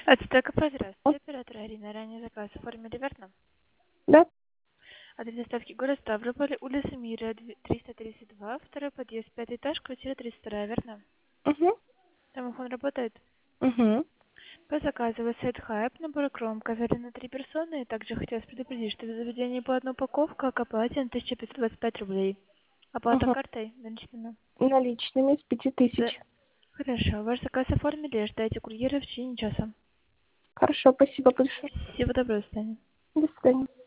Ацтека, здравствуйте. Оператор Арина. Ранее заказ оформили, верно? Да. Адрес доставки город Ставрополь, улица Мира, 332, второй подъезд, пятый этаж, квартира 32, верно? Угу. Домофон работает? Угу. По заказу вы сайт Хайп, набор кромка, на 3 персоны. И также хотелось предупредить, что за заведение по одной упаковке, к оплате на 1525 рублей. Оплата Угу. картой, наличными. Наличными с 5000. Да. Хорошо, ваш заказ оформили, ждайте курьера в течение часа. Хорошо, спасибо большое. Всего доброго, до свидания. До свидания.